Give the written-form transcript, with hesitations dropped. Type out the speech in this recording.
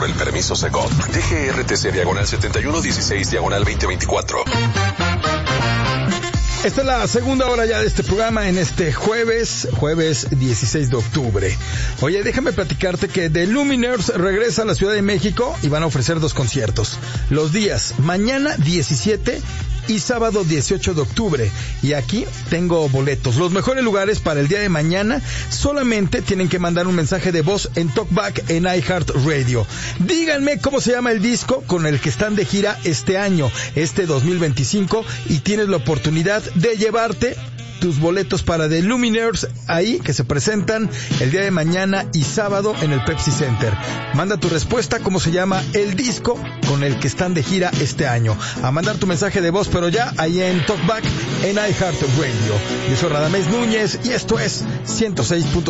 por el permiso Segov. DGRTC /7116/2024. Esta es la segunda hora ya de este programa en este jueves 16 de octubre. Oye, déjame platicarte que The Lumineers regresa a la Ciudad de México y van a ofrecer 2 conciertos. Los días mañana 17 y sábado 18 de octubre. Y aquí tengo boletos. Los mejores lugares para el día de mañana solamente tienen que mandar un mensaje de voz en Talkback en iHeartRadio. Díganme cómo se llama el disco con el que están de gira este año, este 2025, y tienes la oportunidad de llevarte tus boletos para The Lumineers ahí, que se presentan el día de mañana y sábado en el Pepsi Center. Manda tu respuesta, cómo se llama el disco con el que están de gira este año. A mandar tu mensaje de voz, pero ya ahí en Talkback en iHeartRadio. Yo soy Radamés Núñez y esto es 106.